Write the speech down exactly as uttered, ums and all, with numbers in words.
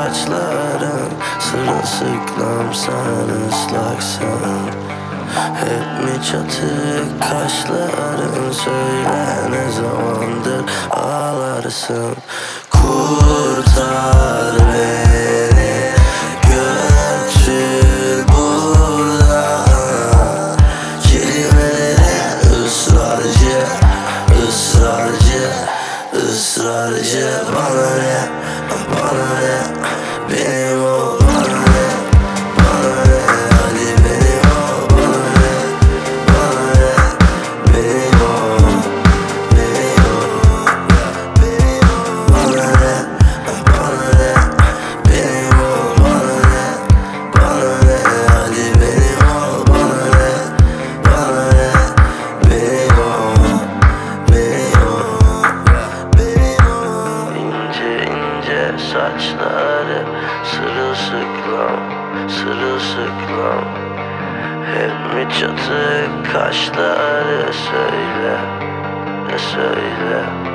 saçların sırılsıklam, sen ıslaksın. Hep mi çatık kaşların, söyle ne zamandır ağlarsın. Kurtar beni, götür buradan. Kelimeleri ısrarcı, ısrarcı, ısrarcı. Bana ne, bana ne, benim ol, bana ne, bana ne. Hadi benim ol, bana ne, bana ne, benim ol, benim ol, benim ol. Bana ne, bana ne, benim ol, bana ne, bana ne. Hadi benim ol, bana ne, bana ne, benim ol, benim ol, benim ol. İnce ince saçları sırılsıklam, sırılsıklam. Hep mi çatık kaşları, söyle, söyle.